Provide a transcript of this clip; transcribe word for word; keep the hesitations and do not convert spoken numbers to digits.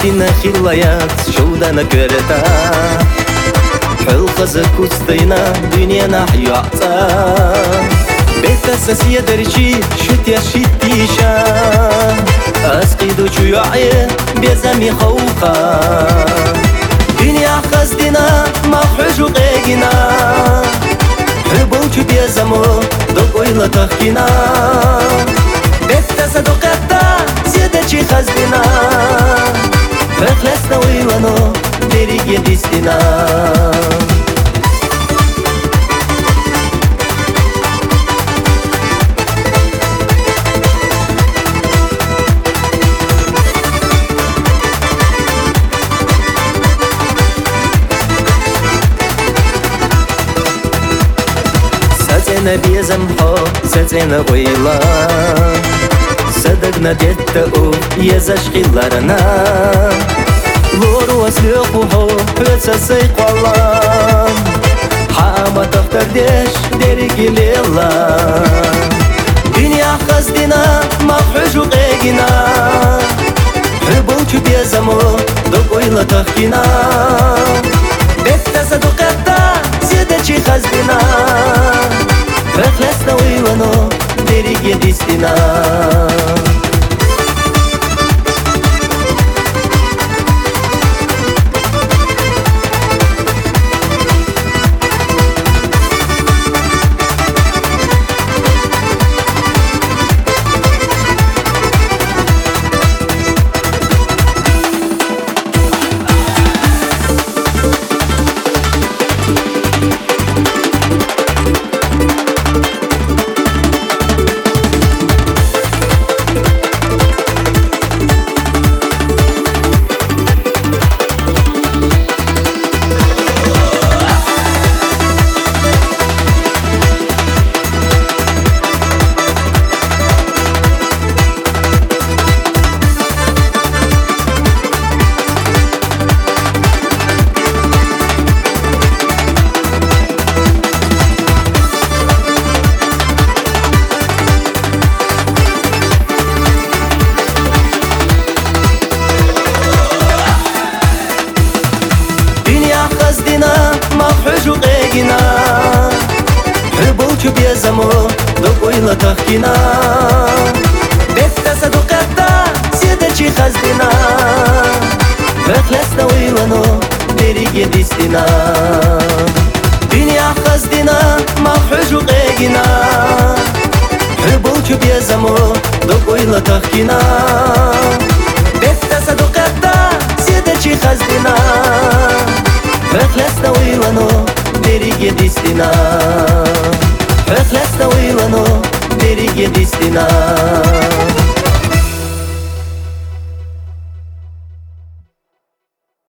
Астина хиллаят шоудана көрета Хылқызы кустайна дүниена хюаца Бета сосьедерчи шутя шитиша Асқиду чуяе безами хоуқа Dünya qazdina mahujу qegina Hubulchu bezamu dokoyla takhina Betta saduqatta ziyadachi qazdina Fakhlasna uylano derige distina Сацена безам хо, сацена уйла Садагна детта у езашқиларана Лору аслюху хо, өтса сайқвала Хама тахтардеш дериги лела Dünya qazdina mahujу qegina Hubulchu bezamu dokoyla takhina Betta saduqatta ziyadachi qazdina Fakhlasna uylano derige distina Qazdina mahujу qegina Hubulchu bezamu dokoyla takhina Betta saduqatta ziyadachi qazdina Fakhlasna uylano derige distina Dünya qazdina mahujу qegina Hubulchu bezamu dokoyla takhina Betta saduqatta ziyadachi qazdina Fakhlasna uylano derige distina Fakhlasna uylano derige distina